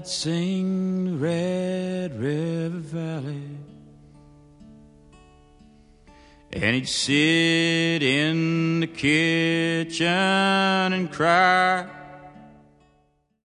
I'd sing Red River Valley. And he'd sit in the kitchen and cry